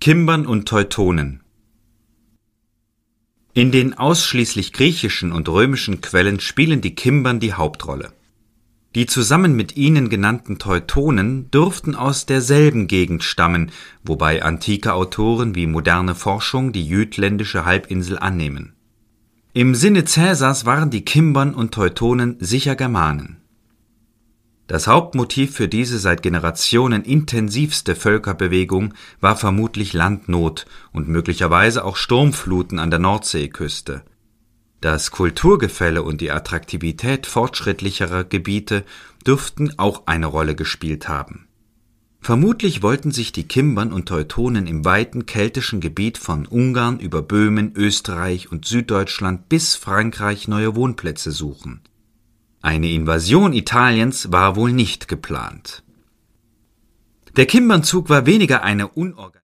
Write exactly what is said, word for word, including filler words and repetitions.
Kimbern und Teutonen. In den ausschließlich griechischen und römischen Quellen spielen die Kimbern die Hauptrolle. Die zusammen mit ihnen genannten Teutonen dürften aus derselben Gegend stammen, wobei antike Autoren wie moderne Forschung die jütländische Halbinsel annehmen. Im Sinne Caesars waren die Kimbern und Teutonen sicher Germanen. Das Hauptmotiv für diese seit Generationen intensivste Völkerbewegung war vermutlich Landnot und möglicherweise auch Sturmfluten an der Nordseeküste. Das Kulturgefälle und die Attraktivität fortschrittlicherer Gebiete dürften auch eine Rolle gespielt haben. Vermutlich wollten sich die Kimbern und Teutonen im weiten keltischen Gebiet von Ungarn über Böhmen, Österreich und Süddeutschland bis Frankreich neue Wohnplätze suchen. Eine Invasion Italiens war wohl nicht geplant. Der Kimbernzug war weniger eine unorganisierte